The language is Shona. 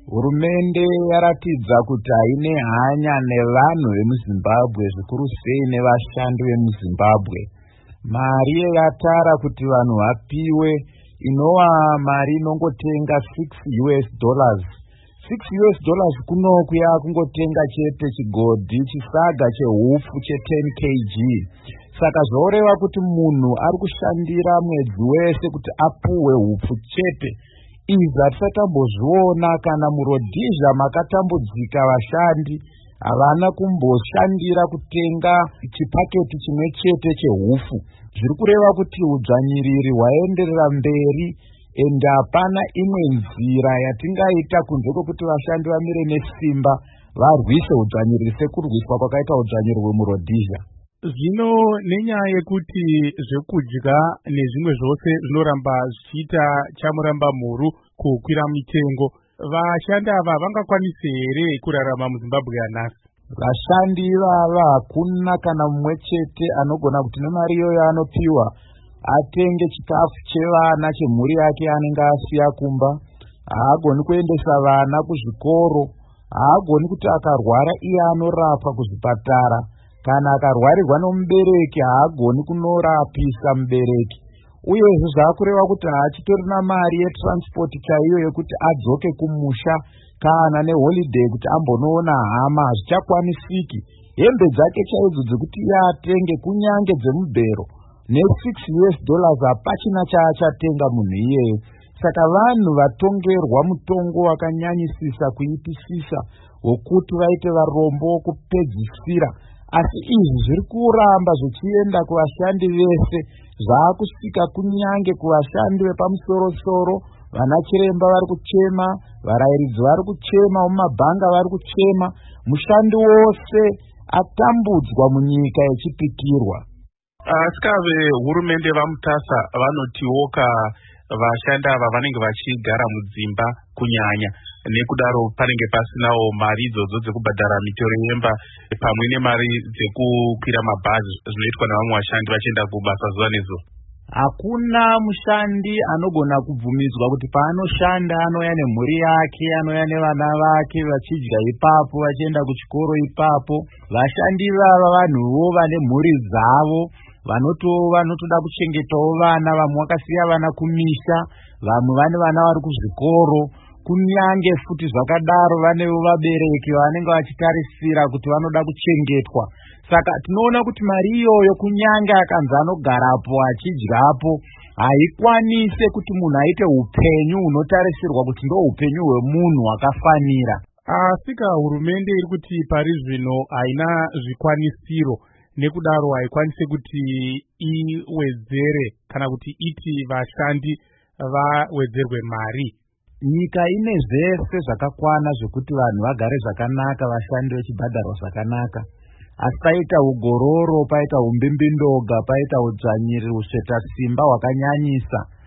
Hurumende yaratidza kuti haine hanya nevanhu vemuZimbabwe, zvikuru sei nevashandi vemuZimbabwe. Mari yatara kuti vanhu vapiwe inova mari inongotenga $6. $6 kunoku yakungotenga chete chigodhi chisaga chehufu che10 kg. Saka zvoreva kuti munhu ari kushandira mwedzi wese kuti apuhwe hufu chete. Izvi hatisatambozviona kana muRhodhisia makatambudzika vashandi havana kumboshandira kutenga chipaketi chimwe chete chehufu. Zviri kureva kuti udzvanyiriri hwaenderera mberi ende hapana imwe nzira yatingaita kunze kwekuti vashandi vamire nesimba varwise udzvanyiriri sekurwiswa kwakaita udzvanyiriri muRhodhisia. Zvino nenyaya yekuti zvekudya nezvimwe zvose zvinoramba zvichiita chamuramba mhuru kukwira mitengo, vashandi ava vangakwanisi here kurarama muZimbabwe yanhasi? Vashandi ivava hakuna kana mumwe chete anogona kuti nemari iyoyo anopiwa atenge chikafu chevana chemhuri yake anenge asiya kumba. Haagoni kuendesa vana kuzvikoro, haagoni kuti akarwara iye anorapwa kuzvipatara. Kana akarwarirwa nomubereki haagoni kunorapisa mubereki. Uyezve zvaakureva kuti haachitorina mari yetransport chaiyo yekuti adzoke kumusha kana neholiday kuti ambonoona hama, hazvichakwanisiki. Hembe dzake chaidzo dzekuti iye atenge kunyange dzemubhero ne$6 hapachina chaachatenga munhu iyeyo. Saka vanhu vatongerwa mutongo wakanyanyisisa kuipisisa wokuti vaite varombo wokupedzisira. Asi izvi zviri kuramba zvichienda kuvashandi vese, zvaakusvika kunyange kuvashandi vepamusoro-soro. Vana chiremba vari kuchema, varairidzi vari kuchema, mumabhanga vari kuchema. Mushandi wose atambudzwa munyika yechipikirwa. Asikave hurumende vaMutasa vanotiwoka vashandi ava vanenge vachigara mudzimba kunyanya, nekudaro panenge pasinawo mari idzodzo dzekubhadhara mitoro yemba pamwe nemari dzekukwira mabhazi zvinoitwa navamwe vashandi vachienda kubasa zuva nezuva. Hakuna mushandi anogona kubvumidzwa kuti paanoshanda anouya nemhuri yake, anouya nevana vake vachidya ipapo, vachienda kuchikoro ipapo. Vashandi vava vanhuwo vane mhuri dzavo, vanotoda kuchengetawo vana. Vamwe vakasiya vana kumisha, vamwe vane vana vari kuzvikoro. Kunyange futi zvakadaro vanewo vabereki vanenge vachitarisira kuti vanoda kuchengetwa. Saka tinoona kuti mari iyoyo kunyange akanzi anogarapo achidyapo, haikwanise kuti munhu aite upenyu hunotarisirwa kuti ndo upenyu hwemunhu hwakafanira. Asika hurumende iri kuti pari zvino haina zvikwanisiro, nekudaro haikwanise kuti iwedzere kana kuti iti vashandi vawedzerwe mari. Nyika ine zvese zvakakwana zvokuti vanhu vagare zvakanaka, vashandi vechibhadharwa zvakanaka. Asi paita ugororo, paita umbimbindoga, paita udzvanyiriri, usveta simba hwakanyanyisa,